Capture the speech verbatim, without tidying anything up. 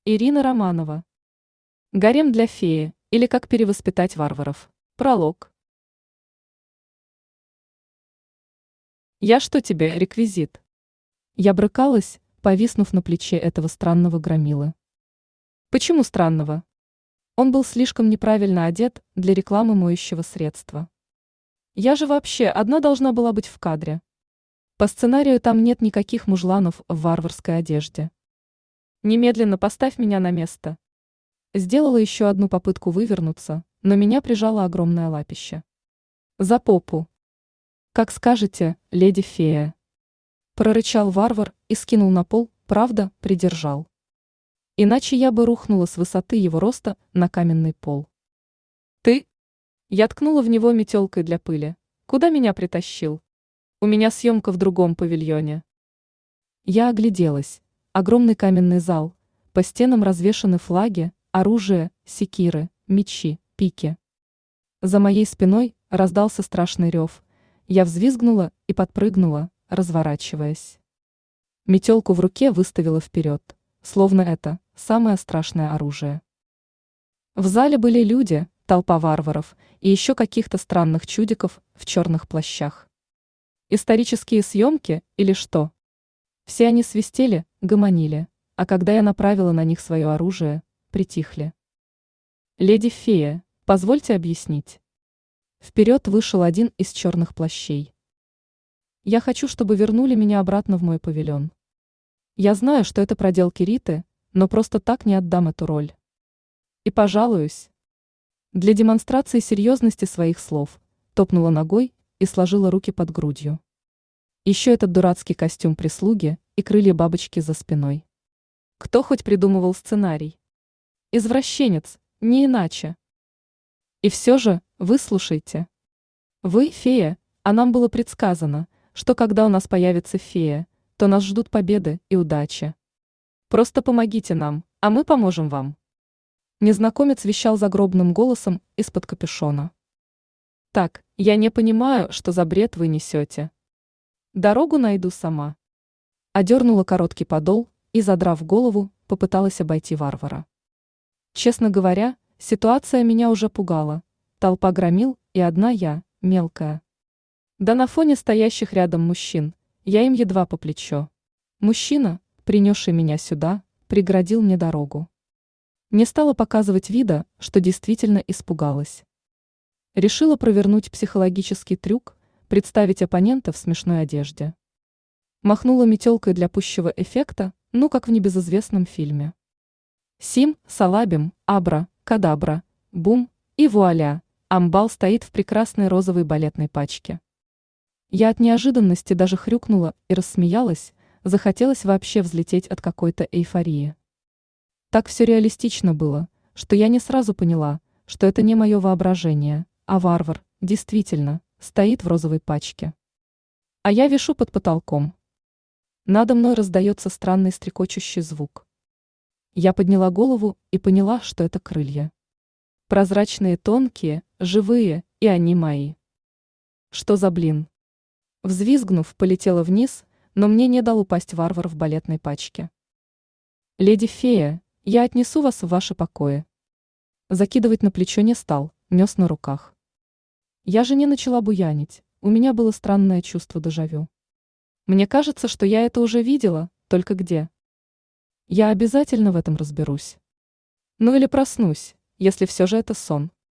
Ирина Романова. Гарем для феи или как перевоспитать варваров. Пролог. Я что тебе, реквизит? Я брыкалась, повиснув на плече этого странного громилы. Почему странного? Он был слишком неправильно одет для рекламы моющего средства. Я же вообще одна должна была быть в кадре. По сценарию там нет никаких мужланов в варварской одежде. Немедленно поставь меня на место. Сделала еще одну попытку вывернуться, но меня прижало огромное лапище. За попу. Как скажете, леди-фея. Прорычал варвар и скинул на пол, правда, придержал. Иначе я бы рухнула с высоты его роста на каменный пол. Ты? Я ткнула в него метелкой для пыли. Куда меня притащил? У меня съемка в другом павильоне. Я огляделась. Огромный каменный зал. По стенам развешаны флаги, оружие, секиры, мечи, пики. За моей спиной раздался страшный рев. Я взвизгнула и подпрыгнула, разворачиваясь. Метелку в руке выставила вперед, словно это самое страшное оружие. В зале были люди, толпа варваров и еще каких-то странных чудиков в черных плащах. Исторические съемки или что? Все они свистели, гомонили, а когда я направила на них свое оружие, притихли. Леди-фея, позвольте объяснить. Вперед вышел один из черных плащей. Я хочу, чтобы вернули меня обратно в мой павильон. Я знаю, что это проделки Риты, но просто так не отдам эту роль. И пожалуюсь. Для демонстрации серьезности своих слов топнула ногой и сложила руки под грудью. Еще этот дурацкий костюм прислуги и крылья бабочки за спиной. Кто хоть придумывал сценарий? Извращенец, не иначе. И все же, выслушайте. Вы фея, а нам было предсказано, что когда у нас появится фея, то нас ждут победы и удачи. Просто помогите нам, а мы поможем вам. Незнакомец вещал загробным голосом из-под капюшона. Так, я не понимаю, что за бред вы несете. Дорогу найду сама. Одернула короткий подол и, задрав голову, попыталась обойти варвара. Честно говоря, ситуация меня уже пугала. Толпа громил и одна я, мелкая. Да на фоне стоящих рядом мужчин, я им едва по плечо. Мужчина, принесший меня сюда, преградил мне дорогу. Не стала показывать вида, что действительно испугалась. Решила провернуть психологический трюк, представить оппонента в смешной одежде. Махнула метелкой для пущего эффекта, ну как в небезызвестном фильме. Сим, салабим, абра, кадабра, бум, и вуаля, амбал стоит в прекрасной розовой балетной пачке. Я от неожиданности даже хрюкнула и рассмеялась, захотелось вообще взлететь от какой-то эйфории. Так все реалистично было, что я не сразу поняла, что это не мое воображение, а варвар, действительно, стоит в розовой пачке. А я вишу под потолком. Надо мной раздается странный стрекочущий звук. Я подняла голову и поняла, что это крылья. Прозрачные, тонкие, живые, и они мои. Что за блин? Взвизгнув, полетела вниз, но мне не дал упасть варвар в балетной пачке. Леди-фея, я отнесу вас в ваши покои. Закидывать на плечо не стал, нес на руках. Я же не начала буянить, у меня было странное чувство дежавю. Мне кажется, что я это уже видела, только где? Я обязательно в этом разберусь. Ну или проснусь, если все же это сон.